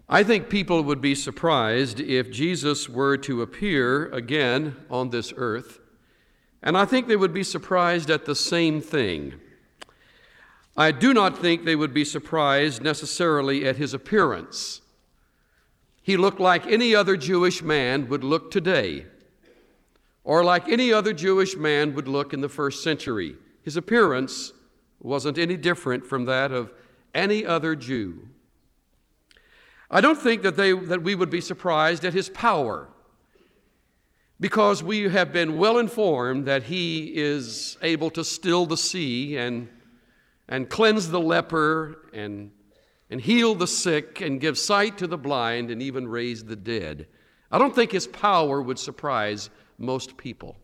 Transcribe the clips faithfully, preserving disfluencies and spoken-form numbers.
I think people would be surprised if Jesus were to appear again on this earth, and I think they would be surprised at the same thing. I do not think they would be surprised necessarily at his appearance. He looked like any other Jewish man would look today, or like any other Jewish man would look in the first century. His appearance wasn't any different from that of any other Jew. I don't think that they that we would be surprised at his power, because we have been well informed that he is able to still the sea and and cleanse the leper and and heal the sick and give sight to the blind and even raise the dead. I don't think his power would surprise most people,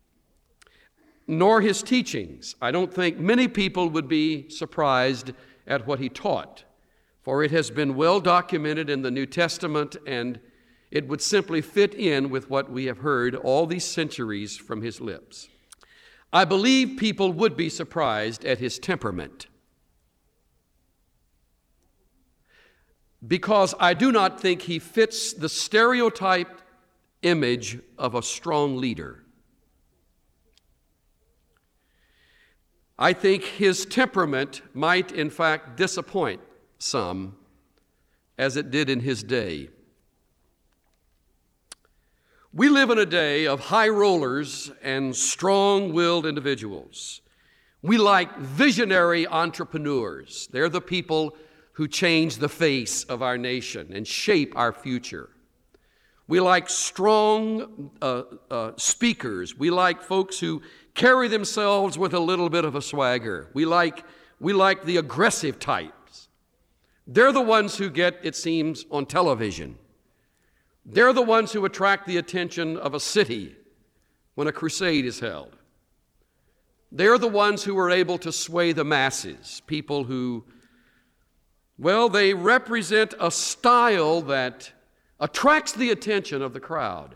nor his teachings. I don't think many people would be surprised at what he taught, for it has been well documented in the New Testament, and it would simply fit in with what we have heard all these centuries from his lips. I believe people would be surprised at his temperament, because I do not think he fits the stereotyped image of a strong leader. I think his temperament might, in fact, disappoint some, as it did in his day. We live in a day of high rollers and strong-willed individuals. We like visionary entrepreneurs. They're the people who change the face of our nation and shape our future. We like strong uh, uh, speakers. We like folks who carry themselves with a little bit of a swagger. We like, we like the aggressive types. They're the ones who get, it seems, on television. They're the ones who attract the attention of a city when a crusade is held. They're the ones who are able to sway the masses, people who, well, they represent a style that attracts the attention of the crowd.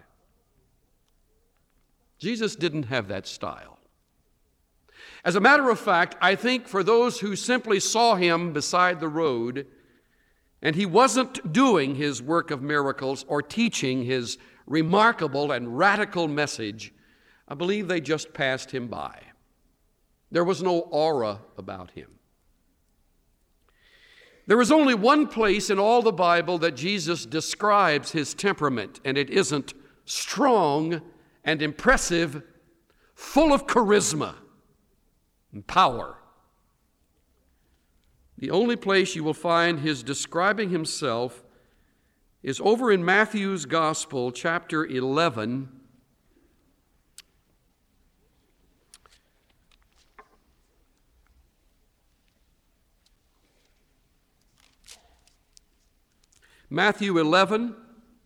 Jesus didn't have that style. As a matter of fact, I think for those who simply saw him beside the road, and he wasn't doing his work of miracles or teaching his remarkable and radical message, I believe they just passed him by. There was no aura about him. There is only one place in all the Bible that Jesus describes his temperament, and it isn't strong and impressive, full of charisma and power. The only place you will find his describing himself is over in Matthew's Gospel, chapter eleven. Matthew eleven,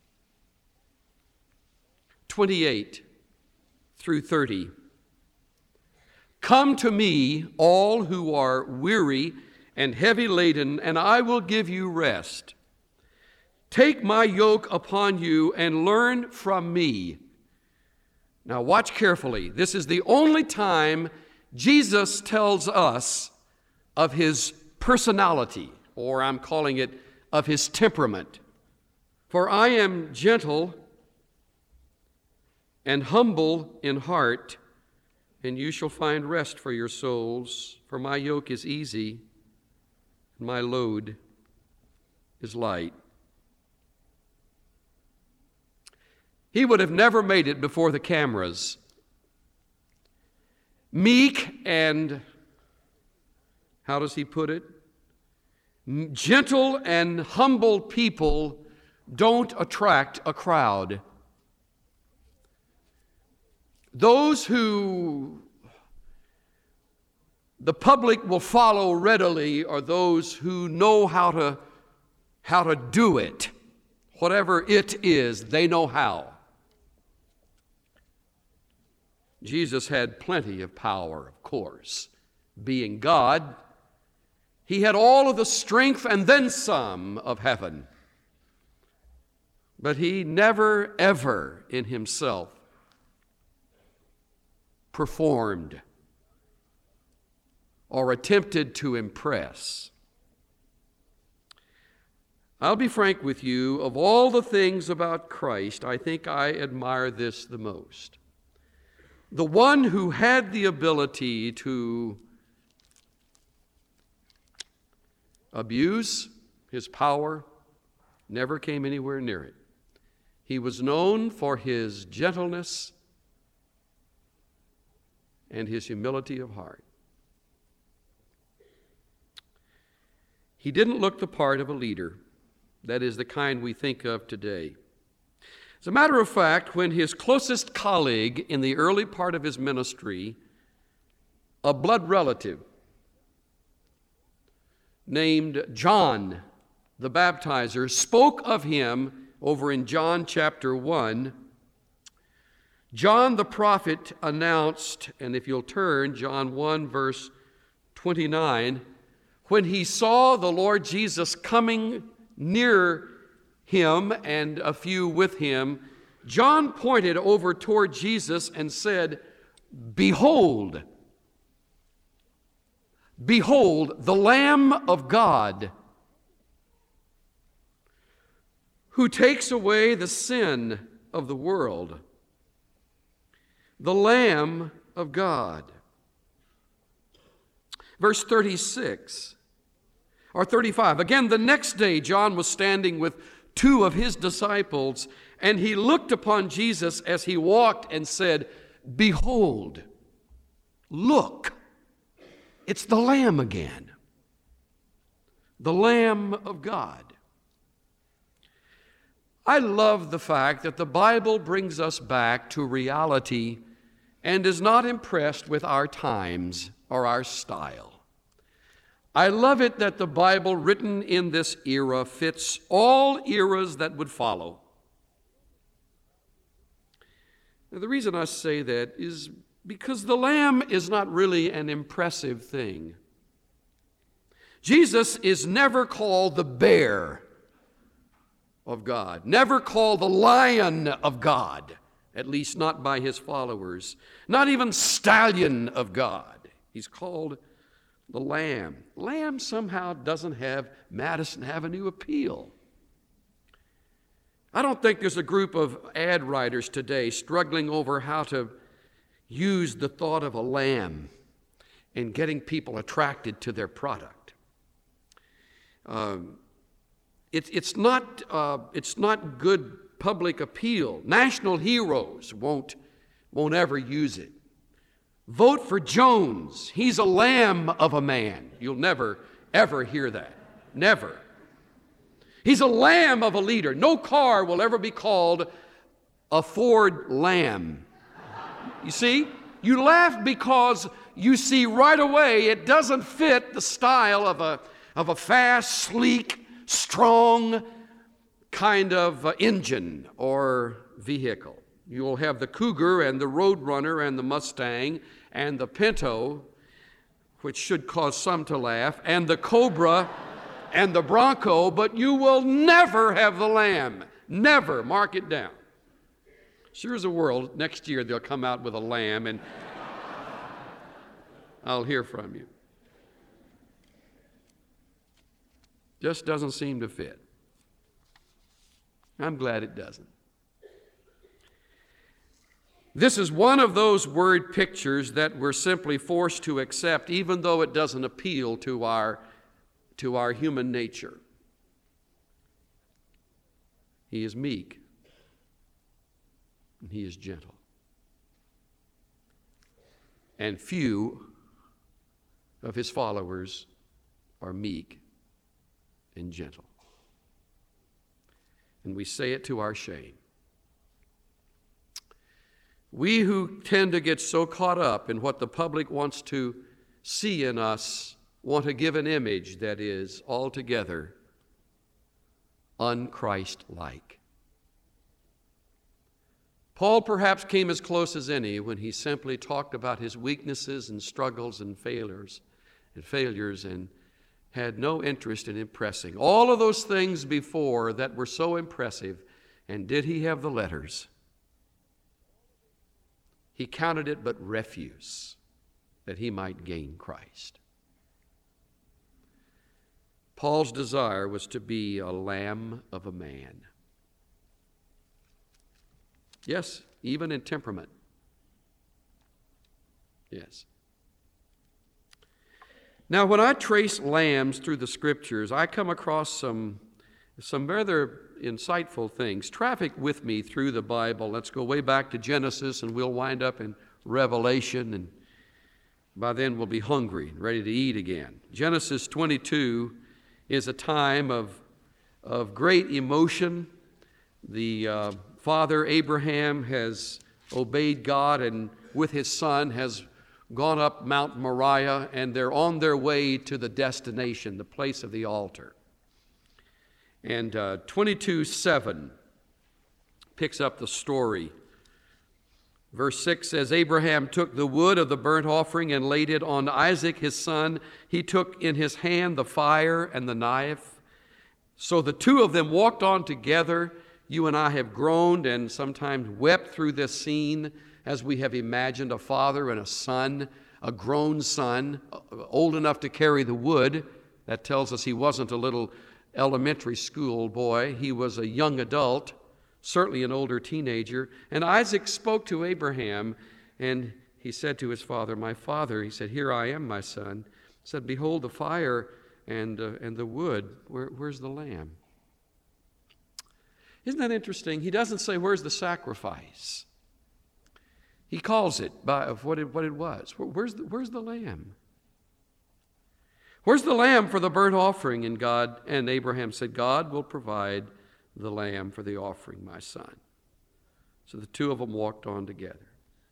twenty-eight through thirty. Come to me, all who are weary and heavy laden, and I will give you rest. Take my yoke upon you and learn from me. Now watch carefully. This is the only time Jesus tells us of his personality, or I'm calling it of his temperament. For I am gentle and humble in heart, and you shall find rest for your souls. For my yoke is easy, and my load is light. He would have never made it before the cameras. Meek and, how does he put it? Gentle and humble people don't attract a crowd. Those who the public will follow readily are those who know how to, how to do it. Whatever it is, they know how. Jesus had plenty of power, of course. Being God, he had all of the strength and then some of heaven. But he never, ever in himself performed or attempted to impress. I'll be frank with you, of all the things about Christ, I think I admire this the most. The one who had the ability to abuse his power never came anywhere near it. He was known for his gentleness and his humility of heart. He didn't look the part of a leader, that is, the kind we think of today. As a matter of fact, when his closest colleague in the early part of his ministry, a blood relative named John the Baptizer, spoke of him over in John chapter one, John the prophet announced, and if you'll turn, John one verse twenty-nine, when he saw the Lord Jesus coming near him and a few with him, John pointed over toward Jesus and said, "Behold, behold, the Lamb of God, who takes away the sin of the world." The Lamb of God. Verse thirty-six, or thirty-five. Again, the next day, John was standing with two of his disciples, and he looked upon Jesus as he walked and said, "Behold, look, it's the Lamb again, the Lamb of God." I love the fact that the Bible brings us back to reality and is not impressed with our times or our style. I love it that the Bible written in this era fits all eras that would follow. Now, the reason I say that is because the Lamb is not really an impressive thing. Jesus is never called the bear of God, never called the Lion of God, at least not by his followers, not even Stallion of God. He's called the Lamb. Lamb somehow doesn't have Madison Avenue appeal. I don't think there's a group of ad writers today struggling over how to use the thought of a lamb in getting people attracted to their product. Um, It's, it's, not, uh, it's not good public appeal. National heroes won't, won't ever use it. Vote for Jones. He's a lamb of a man. You'll never, ever hear that. Never. He's a lamb of a leader. No car will ever be called a Ford Lamb. You see? You laugh because you see right away it doesn't fit the style of a, of a fast, sleek, strong kind of uh, engine or vehicle. You will have the Cougar and the Roadrunner and the Mustang and the Pinto, which should cause some to laugh, and the Cobra and the Bronco, but you will never have the Lamb. Never. Mark it down. Sure as a world, next year they'll come out with a lamb and I'll hear from you. Just doesn't seem to fit. I'm glad it doesn't. This is one of those word pictures that we're simply forced to accept, even though it doesn't appeal to our, to our human nature. He is meek, and he is gentle. And few of his followers are meek and gentle. And we say it to our shame. We who tend to get so caught up in what the public wants to see in us want to give an image that is altogether un-Christ-like. Paul perhaps came as close as any when he simply talked about his weaknesses and struggles and failures and failures and had no interest in impressing. All of those things before that were so impressive, and did he have the letters? He counted it but refuse that he might gain Christ. Paul's desire was to be a lamb of a man. Yes, even in temperament. Yes. Now, when I trace lambs through the Scriptures, I come across some, some rather insightful things. Traffic with me through the Bible. Let's go way back to Genesis, and we'll wind up in Revelation, and by then we'll be hungry and ready to eat again. Genesis twenty-two is a time of, of great emotion. The uh, father, Abraham, has obeyed God and with his son has gone up Mount Moriah, and they're on their way to the destination, the place of the altar. And uh, twenty-two seven picks up the story. Verse six says, Abraham took the wood of the burnt offering and laid it on Isaac his son. He took in his hand the fire and the knife. So the two of them walked on together. You and I have groaned and sometimes wept through this scene as we have imagined a father and a son, a grown son, old enough to carry the wood. That tells us he wasn't a little elementary school boy. He was a young adult, certainly an older teenager. And Isaac spoke to Abraham, and he said to his father, my father, he said, here I am, my son. He said, behold the fire and, uh, and the wood. Where, where's the lamb? Isn't that interesting? He doesn't say, where's the sacrifice? He calls it by of what it, what it was. Where's the, where's the lamb? Where's the lamb for the burnt offering? And God and Abraham said, God will provide the lamb for the offering, my son. So the two of them walked on together.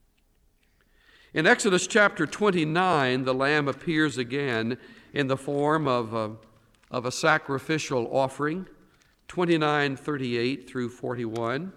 In Exodus chapter twenty-nine, the lamb appears again in the form of a, of a sacrificial offering, twenty-nine thirty-eight through forty-one.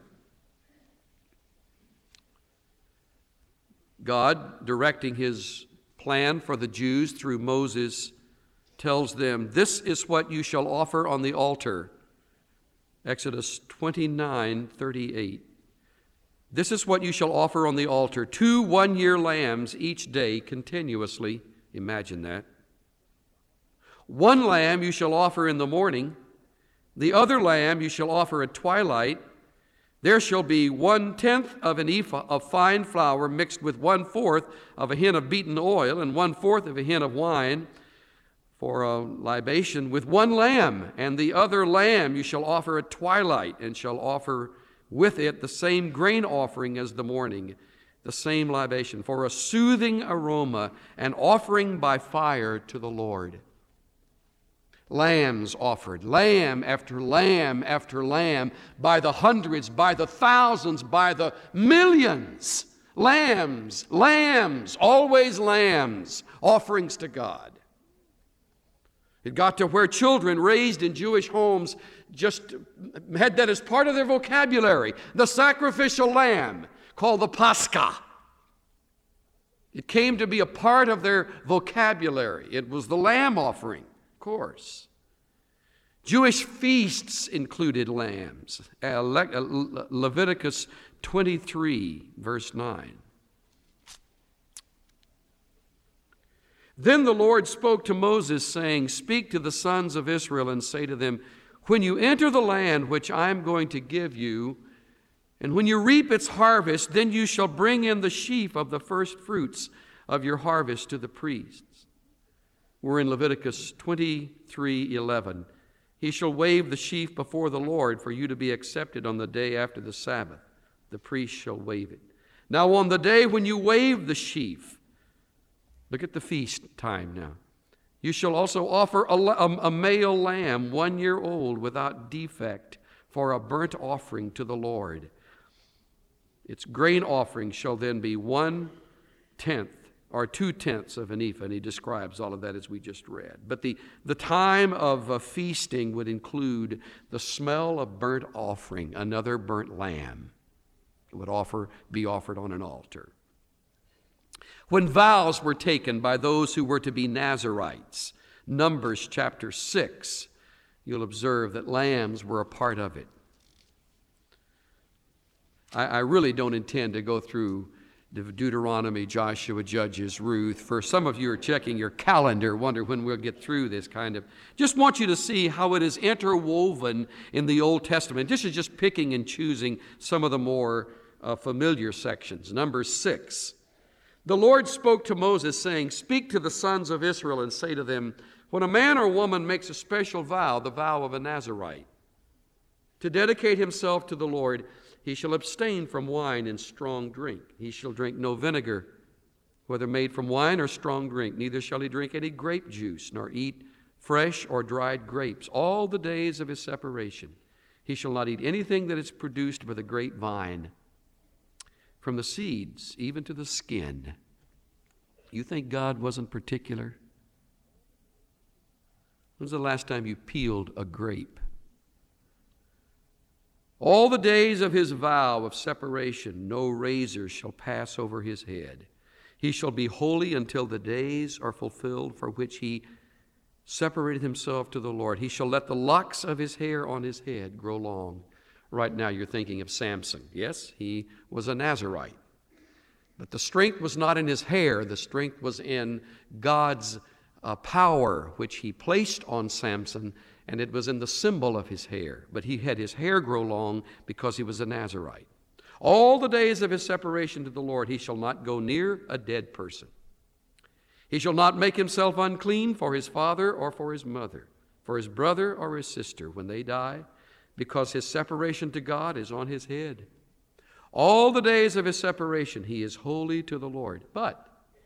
God, directing his plan for the Jews through Moses, tells them, this is what you shall offer on the altar. Exodus twenty-nine thirty-eight. This is what you shall offer on the altar, two one-year lambs each day continuously. Imagine that. One lamb you shall offer in the morning. The other lamb you shall offer at twilight. There shall be one-tenth of an ephah of fine flour mixed with one-fourth of a hin of beaten oil and one-fourth of a hin of wine for a libation with one lamb. And the other lamb you shall offer at twilight, and shall offer with it the same grain offering as the morning, the same libation, for a soothing aroma, an offering by fire to the Lord. Lambs offered, lamb after lamb after lamb, by the hundreds, by the thousands, by the millions. Lambs, lambs, always lambs, offerings to God. It got to where children raised in Jewish homes just had that as part of their vocabulary. The sacrificial lamb, called the Pascha. It came to be a part of their vocabulary. It was the lamb offering, of course. Jewish feasts included lambs. Uh, Le- uh, Leviticus twenty-three, verse nine. Then the Lord spoke to Moses, saying, speak to the sons of Israel and say to them, when you enter the land which I am going to give you, and when you reap its harvest, then you shall bring in the sheaf of the first fruits of your harvest to the priests. We're in Leviticus twenty-three eleven. He shall wave the sheaf before the Lord for you to be accepted on the day after the Sabbath. The priest shall wave it. Now on the day when you wave the sheaf, look at the feast time now. You shall also offer a, a, a male lamb, one year old, without defect, for a burnt offering to the Lord. Its grain offering shall then be one-tenth or two-tenths of an ephah. And he describes all of that as we just read. But the, the time of uh, feasting would include the smell of burnt offering, another burnt lamb. It would offer, be offered on an altar. When vows were taken by those who were to be Nazarites, Numbers chapter six, you'll observe that lambs were a part of it. I, I really don't intend to go through Deuteronomy, Joshua, Judges, Ruth. For some of you are checking your calendar, wonder when we'll get through this kind of. Just want you to see how it is interwoven in the Old Testament. This is just picking and choosing some of the more uh, familiar sections. Number six. The Lord spoke to Moses, saying, "Speak to the sons of Israel and say to them, when a man or woman makes a special vow, the vow of a Nazirite, to dedicate himself to the Lord, he shall abstain from wine and strong drink. He shall drink no vinegar, whether made from wine or strong drink. Neither shall he drink any grape juice, nor eat fresh or dried grapes. All the days of his separation, he shall not eat anything that is produced by the grapevine, from the seeds even to the skin." You think God wasn't particular? When's the last time you peeled a grape? All the days of his vow of separation, no razor shall pass over his head. He shall be holy until the days are fulfilled for which he separated himself to the Lord. He shall let the locks of his hair on his head grow long. Right now you're thinking of Samson. Yes, he was a Nazirite. But the strength was not in his hair. The strength was in God's uh, power, which he placed on Samson, and it was in the symbol of his hair. But he had his hair grow long because he was a Nazirite. All the days of his separation to the Lord, he shall not go near a dead person. He shall not make himself unclean for his father or for his mother, for his brother or his sister when they die, because his separation to God is on his head. All the days of his separation, he is holy to the Lord. But,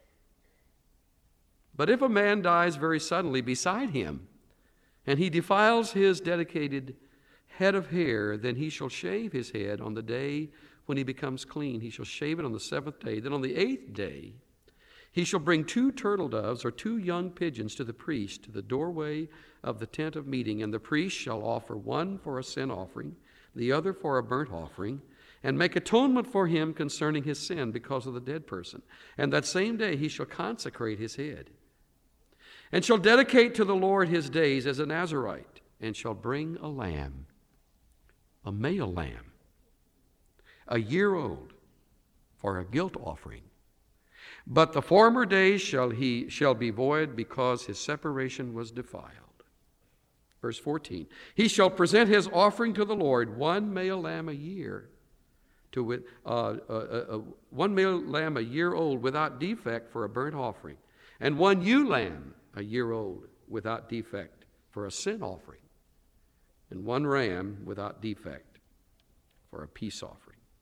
but if a man dies very suddenly beside him, and he defiles his dedicated head of hair, then he shall shave his head on the day when he becomes clean. He shall shave it on the seventh day. Then on the eighth day, he shall bring two turtle doves or two young pigeons to the priest, to the doorway of the tent of meeting, and the priest shall offer one for a sin offering, the other for a burnt offering, and make atonement for him concerning his sin because of the dead person. And that same day he shall consecrate his head, and shall dedicate to the Lord his days as a Nazirite, and shall bring a lamb, a male lamb, a year old, for a guilt offering. But the former days shall he shall be void, because his separation was defiled. Verse fourteen, he shall present his offering to the Lord, one male lamb a year, to wit, uh, uh, uh, one male lamb a year old without defect for a burnt offering, and one ewe lamb a year old without defect for a sin offering, and one ram without defect for a peace offering.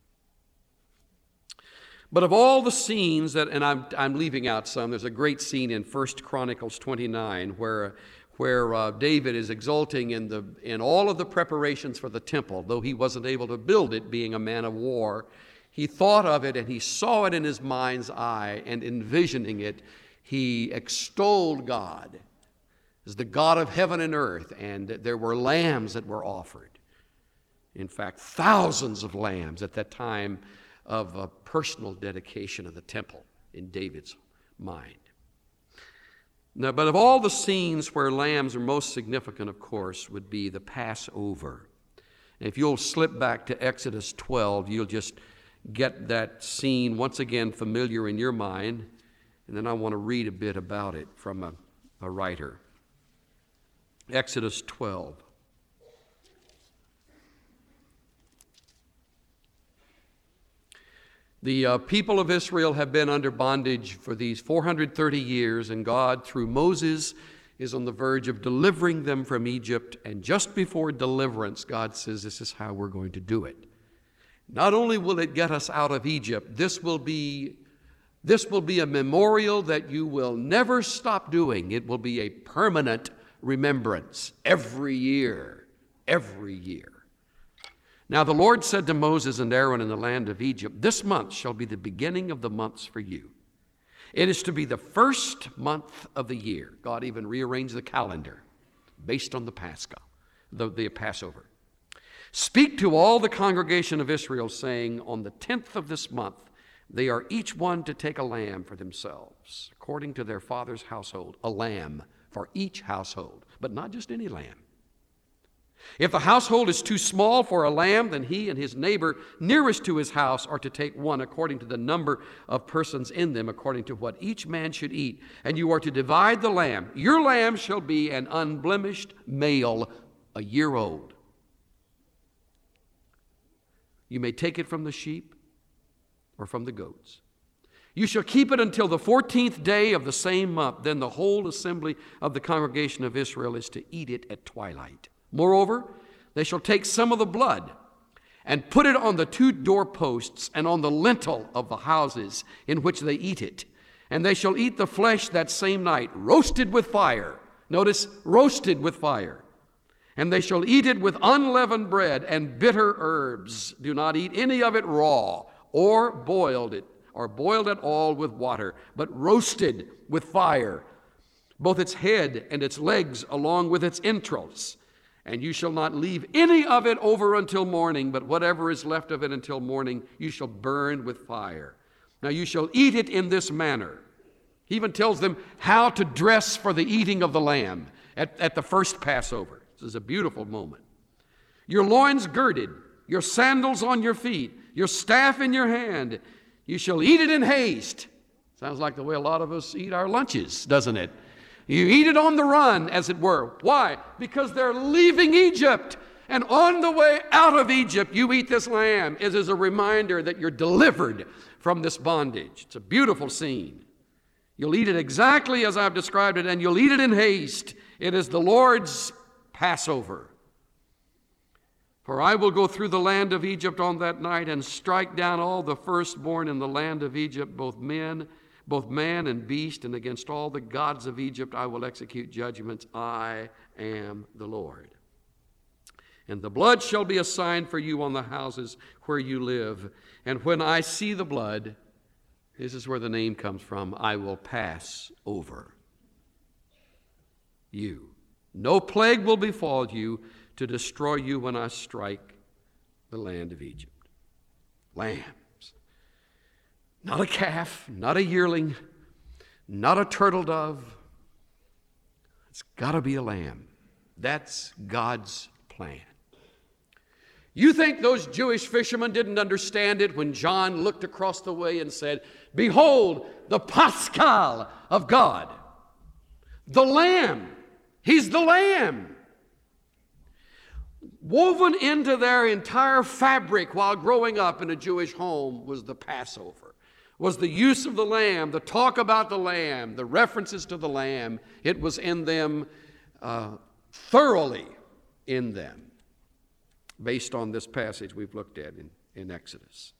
But of all the scenes that, and I'm, I'm leaving out some, there's a great scene in First Chronicles twenty-nine where, where uh, David is exulting in, the, in all of the preparations for the temple. Though he wasn't able to build it, being a man of war, he thought of it and he saw it in his mind's eye, and envisioning it, he extolled God as the God of heaven and earth, and there were lambs that were offered. In fact, thousands of lambs at that time of a personal dedication of the temple in David's mind. Now, but of all the scenes where lambs are most significant, of course, would be the Passover. And if you'll slip back to Exodus twelve, you'll just get that scene once again familiar in your mind. And then I want to read a bit about it from a, a writer. Exodus twelve. The uh, people of Israel have been under bondage for these four hundred thirty years, and God, through Moses, is on the verge of delivering them from Egypt. And just before deliverance, God says, this is how we're going to do it. Not only will it get us out of Egypt, this will be, this will be a memorial that you will never stop doing. It will be a permanent remembrance every year, every year. Now the Lord said to Moses and Aaron in the land of Egypt, this month shall be the beginning of the months for you. It is to be the first month of the year. God even rearranged the calendar based on the Pascha, the, the Passover. Speak to all the congregation of Israel, saying, on the tenth of this month, they are each one to take a lamb for themselves, according to their father's household, a lamb for each household, but not just any lamb. If the household is too small for a lamb, then he and his neighbor nearest to his house are to take one according to the number of persons in them, according to what each man should eat. And you are to divide the lamb. Your lamb shall be an unblemished male, a year old. You may take it from the sheep or from the goats. You shall keep it until the fourteenth day of the same month. Then the whole assembly of the congregation of Israel is to eat it at twilight. Moreover, they shall take some of the blood and put it on the two doorposts and on the lintel of the houses in which they eat it. And they shall eat the flesh that same night, roasted with fire. Notice, roasted with fire. And they shall eat it with unleavened bread and bitter herbs. Do not eat any of it raw or boiled it, or boiled at all with water, but roasted with fire, both its head and its legs along with its entrails. And you shall not leave any of it over until morning, but whatever is left of it until morning you shall burn with fire. Now you shall eat it in this manner. He even tells them how to dress for the eating of the lamb at, at the first Passover. This is a beautiful moment. Your loins girded, your sandals on your feet, your staff in your hand. You shall eat it in haste. Sounds like the way a lot of us eat our lunches, doesn't it? You eat it on the run, as it were. Why? Because they're leaving Egypt. And on the way out of Egypt, you eat this lamb. It is a reminder that you're delivered from this bondage. It's a beautiful scene. You'll eat it exactly as I've described it, and you'll eat it in haste. It is the Lord's Passover. For I will go through the land of Egypt on that night and strike down all the firstborn in the land of Egypt, both men both man and beast, and against all the gods of Egypt I will execute judgments. I am the Lord. And the blood shall be a sign for you on the houses where you live. And when I see the blood, this is where the name comes from, I will pass over you. No plague will befall you to destroy you when I strike the land of Egypt. Lamb. Not a calf, not a yearling, not a turtle dove. It's got to be a lamb. That's God's plan. You think those Jewish fishermen didn't understand it when John looked across the way and said, "Behold, the Paschal of God, the Lamb. He's the Lamb." Woven into their entire fabric while growing up in a Jewish home was the Passover. Was the use of the lamb, the talk about the lamb, the references to the lamb. It was in them, uh, thoroughly in them, based on this passage we've looked at in, in Exodus.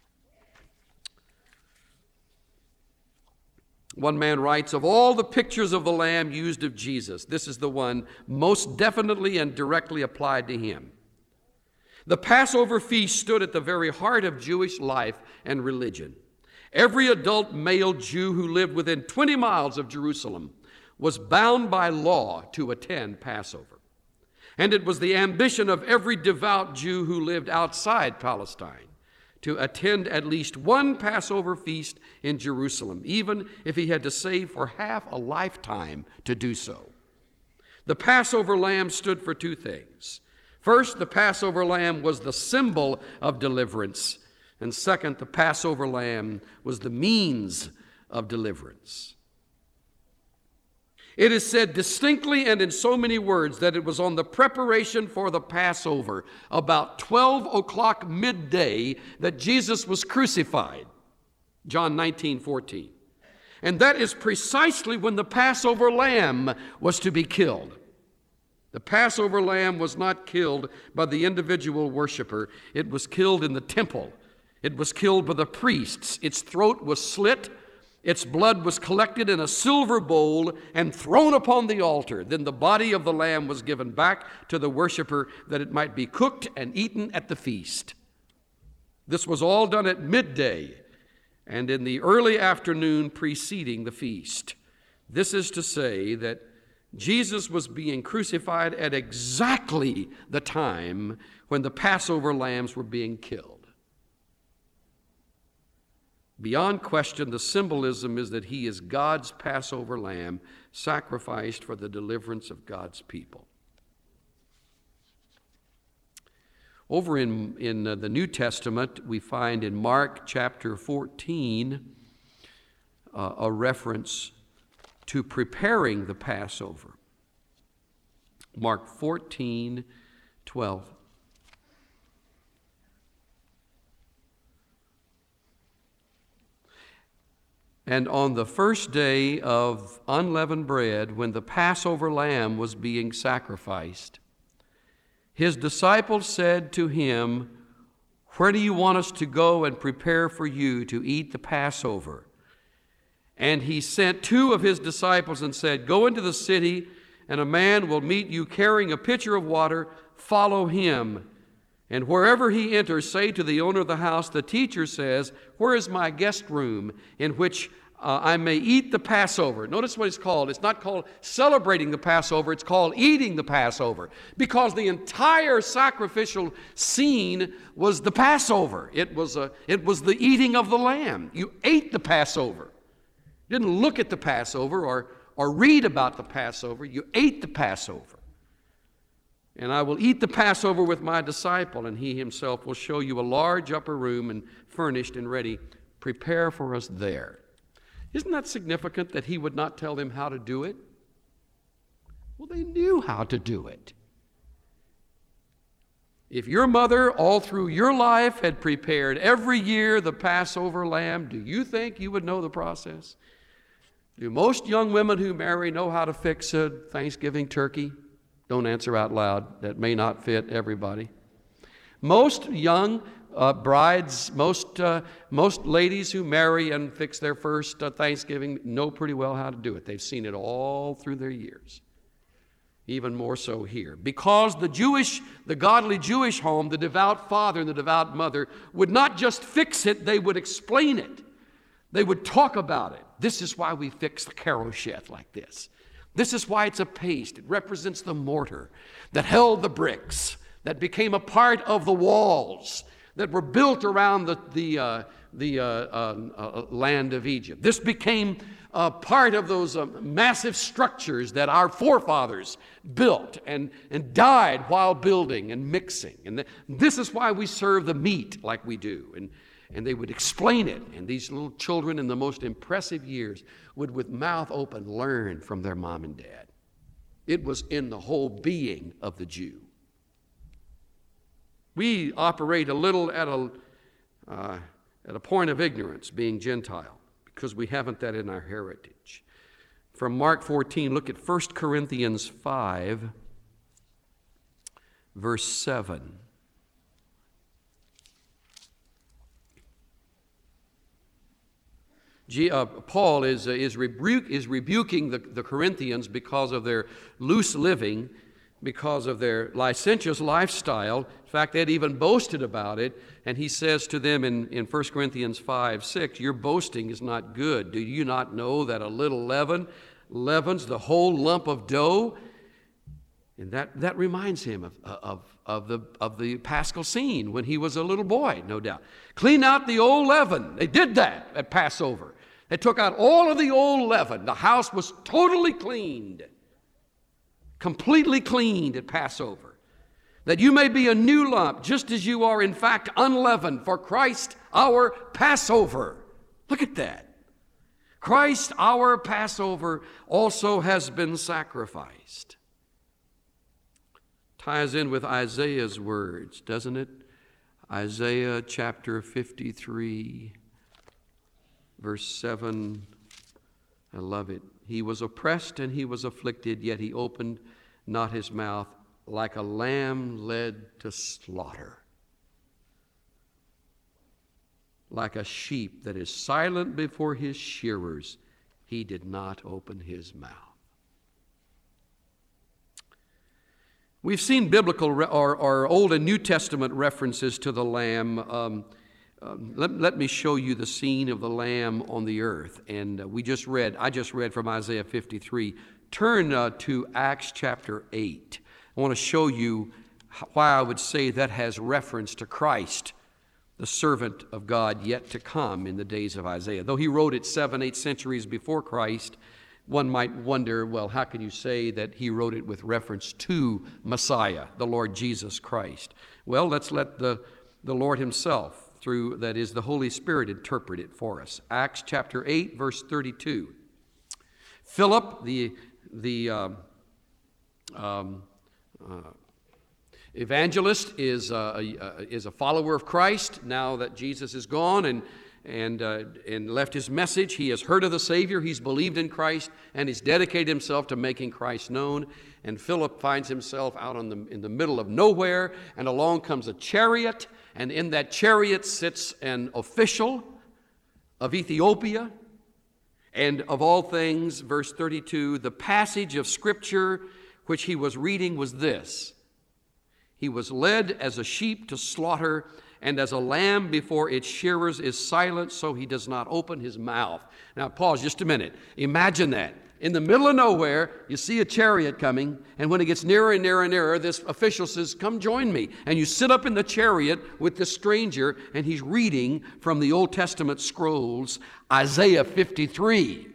One man writes, of all the pictures of the lamb used of Jesus, this is the one most definitely and directly applied to him. The Passover feast stood at the very heart of Jewish life and religion. Every adult male Jew who lived within twenty miles of Jerusalem was bound by law to attend Passover. And it was the ambition of every devout Jew who lived outside Palestine to attend at least one Passover feast in Jerusalem, even if he had to save for half a lifetime to do so. The Passover lamb stood for two things. First, the Passover lamb was the symbol of deliverance. And second, the Passover lamb was the means of deliverance. It is said distinctly and in so many words that it was on the preparation for the Passover, about twelve o'clock midday, that Jesus was crucified. John nineteen fourteen. And that is precisely when the Passover lamb was to be killed. The Passover lamb was not killed by the individual worshiper. It was killed in the temple. It was killed by the priests. Its throat was slit. Its blood was collected in a silver bowl and thrown upon the altar. Then the body of the lamb was given back to the worshiper that it might be cooked and eaten at the feast. This was all done at midday and in the early afternoon preceding the feast. This is to say that Jesus was being crucified at exactly the time when the Passover lambs were being killed. Beyond question, the symbolism is that he is God's Passover lamb, sacrificed for the deliverance of God's people. Over in, in uh, the New Testament, we find in Mark chapter fourteen uh, a reference to preparing the Passover. Mark fourteen twelve. And on the first day of unleavened bread, when the Passover lamb was being sacrificed, his disciples said to him, "Where do you want us to go and prepare for you to eat the Passover?" And he sent two of his disciples and said, "Go into the city, and a man will meet you carrying a pitcher of water. Follow him. And wherever he enters, say to the owner of the house, 'The teacher says, where is my guest room in which uh, I may eat the Passover?'" Notice what it's called. It's not called celebrating the Passover. It's called eating the Passover, because the entire sacrificial scene was the Passover. It was, a, it was the eating of the lamb. You ate the Passover. You didn't look at the Passover or, or read about the Passover. You ate the Passover. "And I will eat the Passover with my disciple, and he himself will show you a large upper room and furnished and ready. Prepare for us there." Isn't that significant that he would not tell them how to do it? Well, they knew how to do it. If your mother all through your life had prepared every year the Passover lamb, do you think you would know the process? Do most young women who marry know how to fix a Thanksgiving turkey? Don't answer out loud. That may not fit everybody. Most young uh, brides, most uh, most ladies who marry and fix their first uh, Thanksgiving know pretty well how to do it. They've seen it all through their years. Even more so here. Because the Jewish, the godly Jewish home, the devout father and the devout mother would not just fix it, they would explain it. They would talk about it. This is why we fix the karoshet like this. This is why it's a paste. It represents the mortar that held the bricks, that became a part of the walls that were built around the, the, uh, the uh, uh, uh, land of Egypt. This became uh, part of those uh, massive structures that our forefathers built and, and died while building and mixing. And th- this is why we serve the meat like we do. And, and they would explain it. And these little children in the most impressive years would, with mouth open, learn from their mom and dad. It was in the whole being of the Jew. We operate a little at a, uh, at a point of ignorance, being Gentile, because we haven't that in our heritage. From Mark fourteen, look at First Corinthians five, verse seven. G, uh, Paul is, uh, is, rebu- is rebuking the, the Corinthians because of their loose living, because of their licentious lifestyle. In fact, they'd even boasted about it. And he says to them in, in First Corinthians five six, "Your boasting is not good. Do you not know that a little leaven leavens the whole lump of dough?" And that, that reminds him of, of, of, the, of the Paschal scene when he was a little boy, no doubt. Clean out the old leaven. They did that at Passover. They took out all of the old leaven. The house was totally cleaned, completely cleaned at Passover. That you may be a new lump, just as you are in fact unleavened, for Christ our Passover. Look at that. Christ our Passover also has been sacrificed. Ties in with Isaiah's words, doesn't it? Isaiah chapter fifty-three, verse seven. I love it. "He was oppressed and he was afflicted, yet he opened not his mouth. Like a lamb led to slaughter, like a sheep that is silent before his shearers, he did not open his mouth." We've seen biblical re- or, or Old and New Testament references to the lamb. Um, um, let, let me show you the scene of the lamb on the earth. And uh, we just read, I just read from Isaiah fifty-three. Turn uh, to Acts chapter eight. I want to show you why I would say that has reference to Christ, the servant of God yet to come in the days of Isaiah. Though he wrote it seven, eight centuries before Christ, one might wonder, well, how can you say that he wrote it with reference to Messiah, the Lord Jesus Christ? Well, let's let the, the Lord himself, through, that is, the Holy Spirit, interpret it for us. Acts chapter eight, verse thirty-two. Philip, the, the um, um, uh, evangelist, is, uh, a, uh, is a follower of Christ now that Jesus is gone and and uh, and left his message. He has heard of the Savior, he's believed in Christ, and he's dedicated himself to making Christ known. And Philip finds himself out on the, in the middle of nowhere, and along comes a chariot, and in that chariot sits an official of Ethiopia. And of all things, verse thirty-two, the passage of Scripture which he was reading was this: he was led as a sheep to slaughter, and as a lamb before its shearers is silent, so he does not open his mouth. Now pause just a minute. Imagine that. In the middle of nowhere, you see a chariot coming, and when it gets nearer and nearer and nearer, this official says, come join me. And you sit up in the chariot with this stranger, and he's reading from the Old Testament scrolls, Isaiah fifty-three.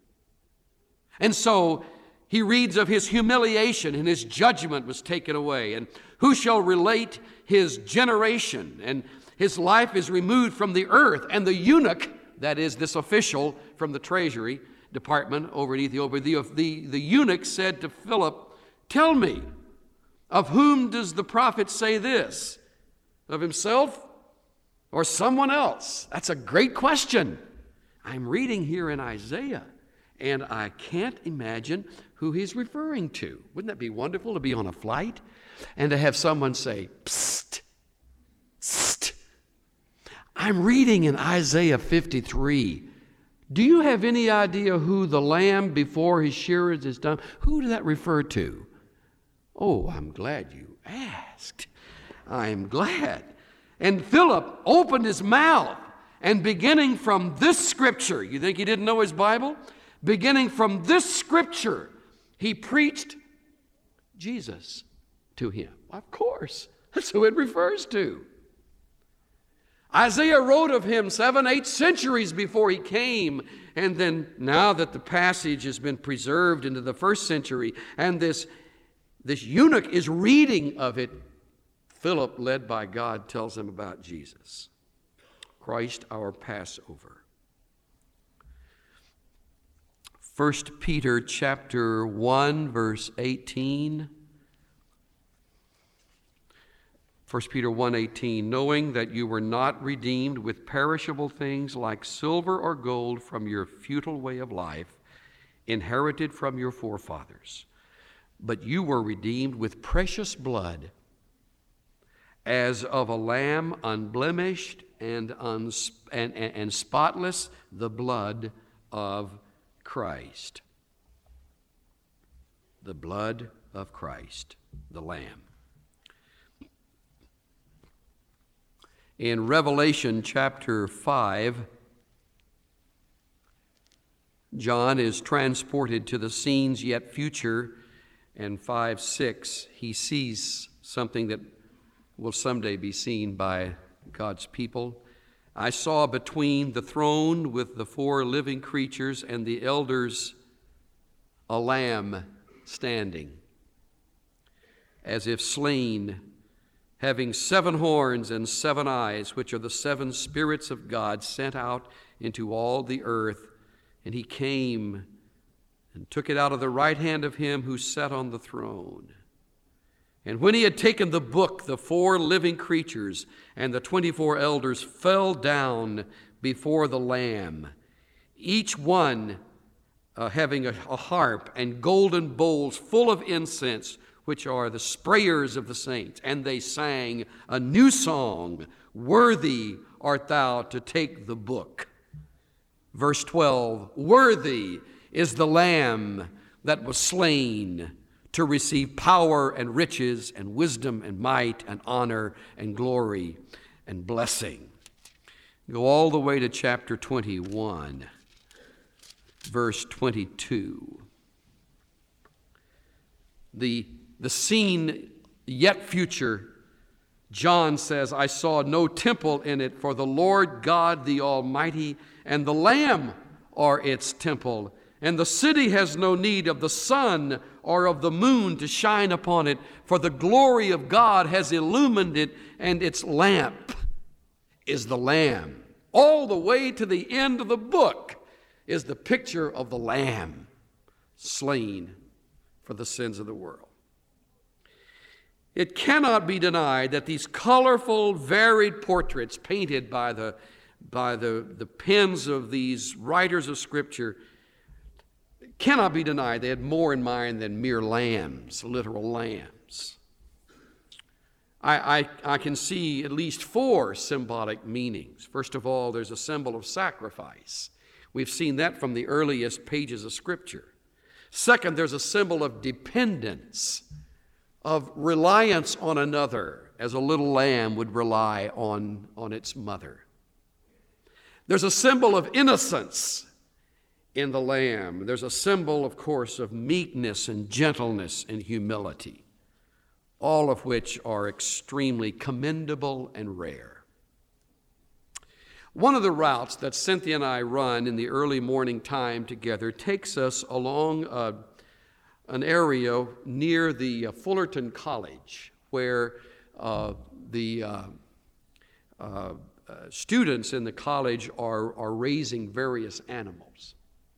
And so he reads of his humiliation, and his judgment was taken away. And who shall relate his generation? And his life is removed from the earth. And the eunuch, that is this official from the treasury department over in Ethiopia, the, the, the eunuch said to Philip, tell me, of whom does the prophet say this? Of himself or someone else? That's a great question. I'm reading here in Isaiah, and I can't imagine who he's referring to. Wouldn't that be wonderful to be on a flight and to have someone say, psst, psst, I'm reading in Isaiah fifty-three. Do you have any idea who the lamb before his shearers is dumb? Who does that refer to? Oh, I'm glad you asked. I'm glad. And Philip opened his mouth, and beginning from this scripture, you think he didn't know his Bible? Beginning from this scripture, he preached Jesus to him. Of course, that's who it refers to. Isaiah wrote of him seven, eight centuries before he came. And then now that the passage has been preserved into the first century, and this, this eunuch is reading of it, Philip, led by God, tells him about Jesus, Christ our Passover. First Peter chapter one, verse eighteen. First Peter one eighteen, knowing that you were not redeemed with perishable things like silver or gold from your futile way of life, inherited from your forefathers, but you were redeemed with precious blood, as of a lamb unblemished and, uns- and, and, and spotless, the blood of Christ. The blood of Christ, the Lamb. In Revelation chapter five, John is transported to the scenes yet future, and five six, he sees something that will someday be seen by God's people. I saw between the throne with the four living creatures and the elders a lamb standing, as if slain, having seven horns and seven eyes, which are the seven spirits of God sent out into all the earth. And he came and took it out of the right hand of him who sat on the throne. And when he had taken the book, the four living creatures and the twenty-four elders fell down before the Lamb, each one uh, having a, a harp and golden bowls full of incense, which are the sprayers of the saints. And they sang a new song, worthy art thou to take the book. Verse twelve, worthy is the Lamb that was slain to receive power and riches and wisdom and might and honor and glory and blessing. Go all the way to chapter twenty-one, verse twenty-two. The, the scene yet future, John says, I saw no temple in it, for the Lord God the Almighty and the Lamb are its temple. And the city has no need of the sun or of the moon to shine upon it, for the glory of God has illumined it, and its lamp is the Lamb. All the way to the end of the book is the picture of the Lamb slain for the sins of the world. It cannot be denied that these colorful, varied portraits painted by the, by the, the pens of these writers of Scripture cannot be denied they had more in mind than mere lambs, literal lambs. I, I, I can see at least four symbolic meanings. First of all, there's a symbol of sacrifice. We've seen that from the earliest pages of Scripture. Second, there's a symbol of dependence, of reliance on another, as a little lamb would rely on, on its mother. There's a symbol of innocence in the lamb. There's a symbol, of course, of meekness and gentleness and humility, all of which are extremely commendable and rare. One of the routes that Cynthia and I run in the early morning time together takes us along a an area near the uh, Fullerton College, where uh, the uh, uh, uh, students in the college are, are raising various animals.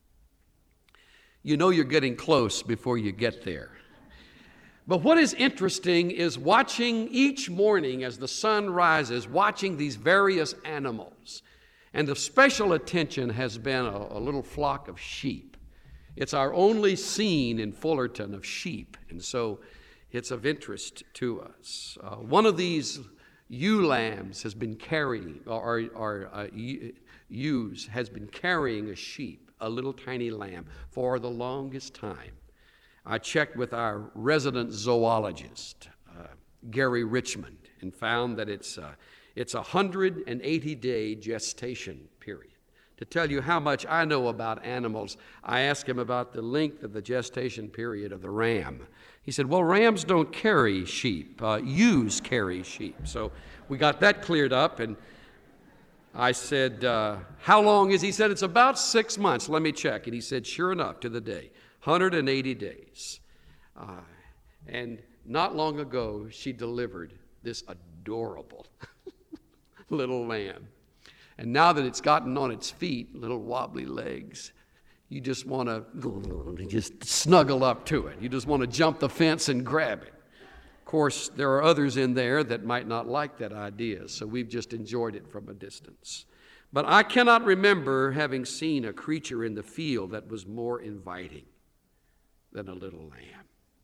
You know you're getting close before you get there. But what is interesting is watching each morning as the sun rises, watching these various animals. And of special attention has been a, a little flock of sheep. It's our only scene in Fullerton of sheep, and so it's of interest to us. Uh, one of these ewe lambs has been carrying, or, or uh, ewes has been carrying a sheep, a little tiny lamb, for the longest time. I checked with our resident zoologist, uh, Gary Richmond, and found that it's uh, it's a one hundred eighty day gestation period. To tell you how much I know about animals, I asked him about the length of the gestation period of the ram. He said, well, rams don't carry sheep. Uh, ewes carry sheep. So we got that cleared up, and I said, uh, how long is he? He said, it's about six months. Let me check. And he said, sure enough, to the day, one hundred eighty days. Uh, and not long ago, she delivered this adorable little lamb. And now that it's gotten on its feet, little wobbly legs, you just want to just snuggle up to it. You just want to jump the fence and grab it. Of course, there are others in there that might not like that idea, so we've just enjoyed it from a distance. But I cannot remember having seen a creature in the field that was more inviting than a little lamb.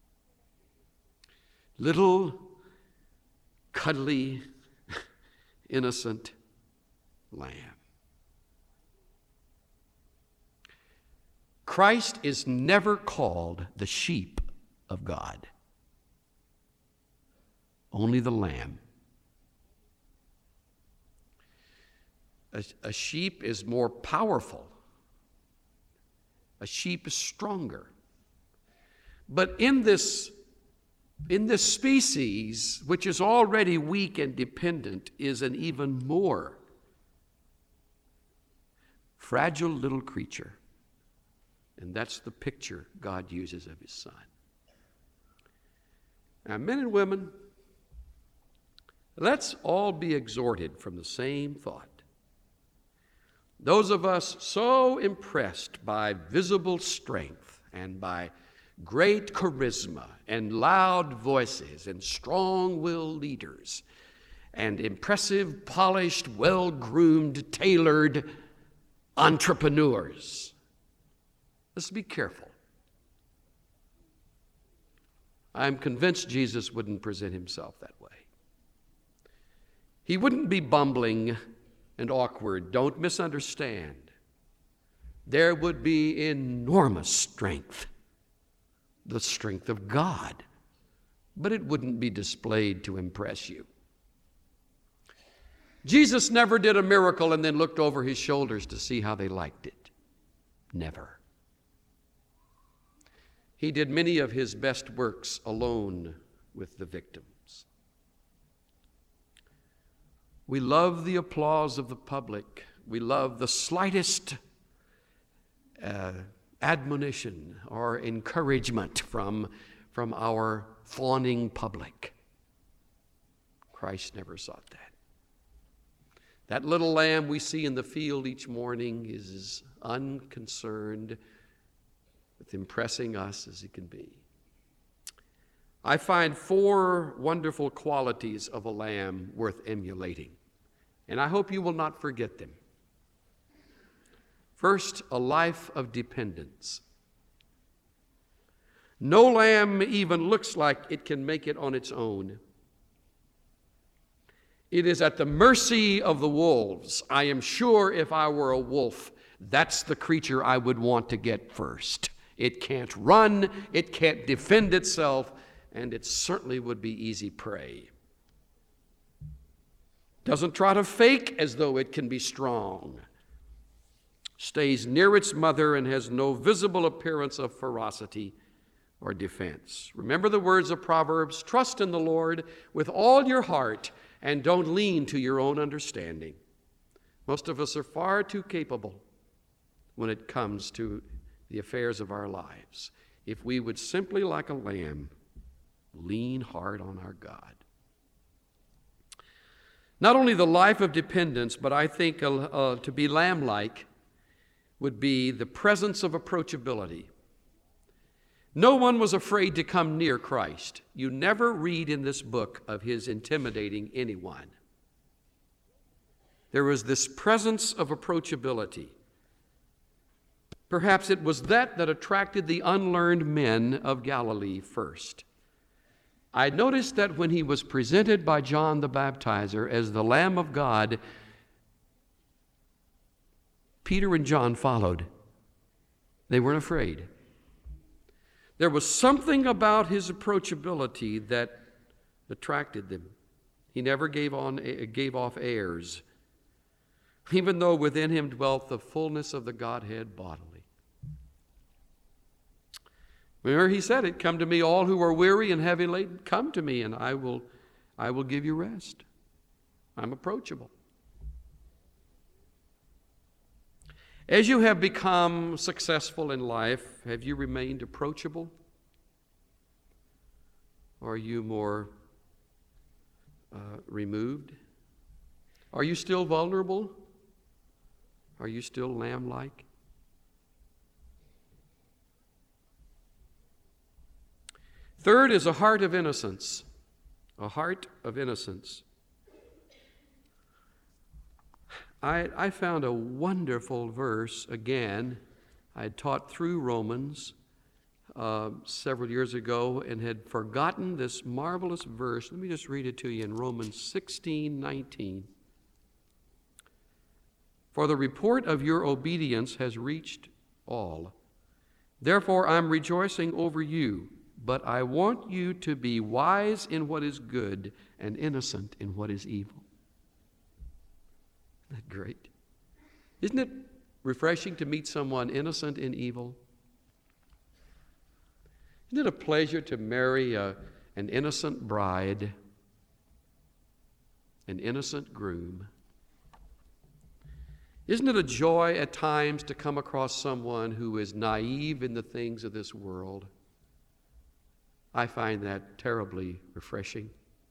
Little, cuddly, innocent lamb. Christ is never called the sheep of God, only the lamb. A, a sheep is more powerful. A sheep is stronger. But in this In this species, which is already weak and dependent, is an even more fragile little creature. And that's the picture God uses of his Son. Now, men and women, let's all be exhorted from the same thought. Those of us so impressed by visible strength and by great charisma and loud voices and strong-willed leaders and impressive, polished, well-groomed, tailored entrepreneurs. Let's be careful. I'm convinced Jesus wouldn't present himself that way. He wouldn't be bumbling and awkward. Don't misunderstand. There would be enormous strength, the strength of God, but it wouldn't be displayed to impress you. Jesus never did a miracle and then looked over his shoulders to see how they liked it. Never. He did many of his best works alone with the victims. We love the applause of the public. We love the slightest uh, admonition or encouragement from, from our fawning public. Christ never sought that. That little lamb we see in the field each morning is as unconcerned with impressing us as it can be. I find four wonderful qualities of a lamb worth emulating, and I hope you will not forget them. First, a life of dependence. No lamb even looks like it can make it on its own. It is at the mercy of the wolves. I am sure if I were a wolf, that's the creature I would want to get first. It can't run, it can't defend itself, and it certainly would be easy prey. Doesn't try to fake as though it can be strong. Stays near its mother and has no visible appearance of ferocity or defense. Remember the words of Proverbs, trust in the Lord with all your heart and don't lean to your own understanding. Most of us are far too capable when it comes to the affairs of our lives. If we would simply, like a lamb, lean hard on our God. Not only the life of dependence, but I think uh, uh, to be lamb-like would be the presence of approachability. No one was afraid to come near Christ. You never read in this book of his intimidating anyone. There was this presence of approachability. Perhaps it was that that attracted the unlearned men of Galilee first. I noticed that when he was presented by John the Baptizer as the Lamb of God, Peter and John followed. They weren't afraid. There was something about his approachability that attracted them. He never gave on, gave off airs, even though within him dwelt the fullness of the Godhead bodily. Remember, he said it, come to me all who are weary and heavy laden, come to me and I will, I will give you rest. I'm approachable. As you have become successful in life, have you remained approachable? Or are you more uh, removed? Are you still vulnerable? Are you still lamb-like? Third is a heart of innocence. A heart of innocence. I, I found a wonderful verse again. I had taught through Romans uh, several years ago and had forgotten this marvelous verse. Let me just read it to you in Romans sixteen nineteen. For the report of your obedience has reached all. Therefore I'm rejoicing over you, but I want you to be wise in what is good and innocent in what is evil. Isn't that great? Isn't it refreshing to meet someone innocent in evil? Isn't it a pleasure to marry a, an innocent bride, an innocent groom? Isn't it a joy at times to come across someone who is naive in the things of this world? I find that terribly refreshing.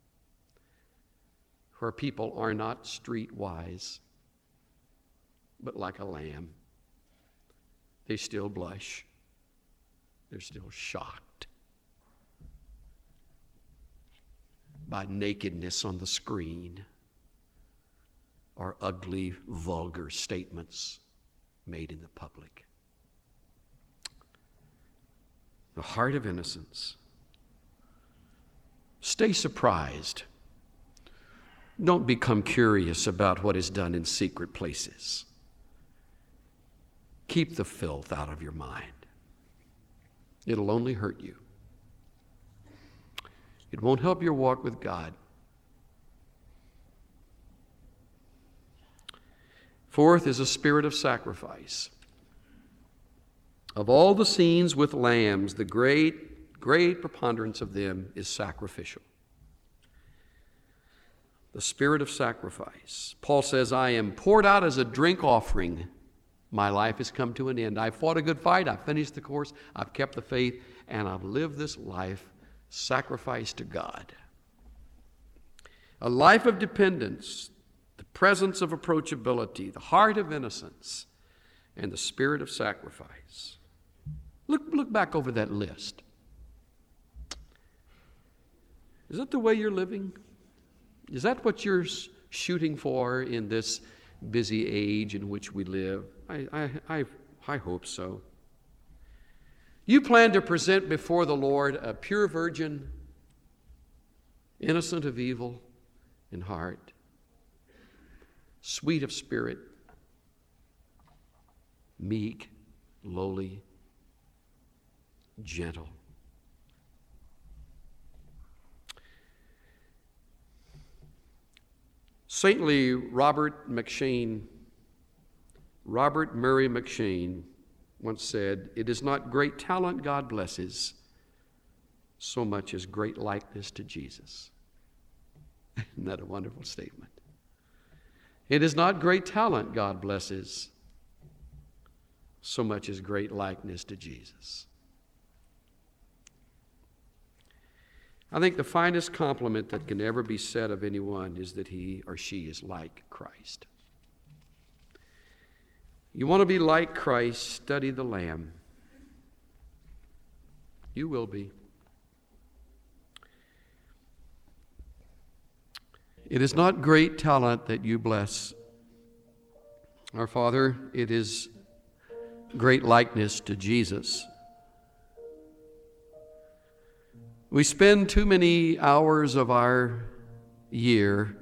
Where people are not streetwise, but like a lamb. They still blush. They're still shocked by nakedness on the screen or ugly, vulgar statements made in the public. The heart of innocence. Stay surprised. Don't become curious about what is done in secret places. Keep the filth out of your mind. It'll only hurt you. It won't help your walk with God. Fourth is a spirit of sacrifice. Of all the scenes with lambs, the great, great preponderance of them is sacrificial. The spirit of sacrifice. Paul says, I am poured out as a drink offering My life has come to an end. I've fought a good fight. I've finished the course. I've kept the faith. And I've lived this life sacrificed to God. A life of dependence, the presence of approachability, the heart of innocence, and the spirit of sacrifice. Look, look back over that list. Is that the way you're living? Is that what you're shooting for in this busy age in which we live? I, I, I, I hope so. You plan to present before the Lord a pure virgin, innocent of evil in heart, sweet of spirit, meek, lowly, gentle. Saintly Robert McCheyne, Robert Murray McCheyne once said, "It is not great talent God blesses so much as great likeness to Jesus." Isn't that a wonderful statement? It is not great talent God blesses so much as great likeness to Jesus. I think the finest compliment that can ever be said of anyone is that he or she is like Christ. You want to be like Christ, study the Lamb. You will be. It is not great talent that you bless, our Father. It is great likeness to Jesus. We spend too many hours of our year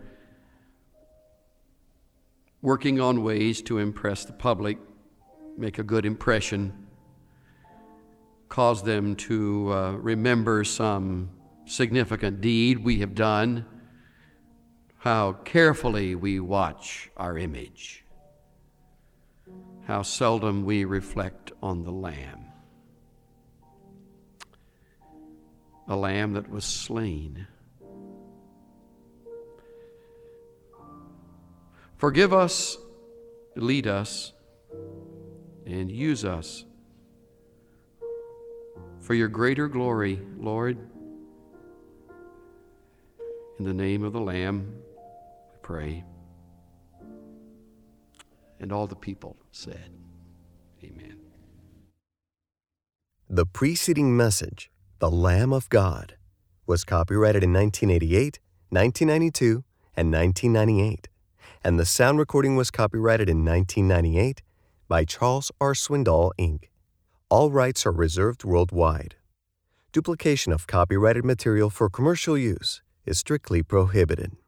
working on ways to impress the public, make a good impression, cause them to uh, remember some significant deed we have done, how carefully we watch our image, how seldom we reflect on the Lamb, a Lamb that was slain. Forgive us, lead us, and use us for your greater glory, Lord. In the name of the Lamb, we pray. And all the people said, Amen. The preceding message, The Lamb of God, was copyrighted in nineteen eighty-eight, nineteen ninety-two, and nineteen ninety-eight, and the sound recording was copyrighted in nineteen ninety-eight by Charles R. Swindoll, Incorporated. All rights are reserved worldwide. Duplication of copyrighted material for commercial use is strictly prohibited.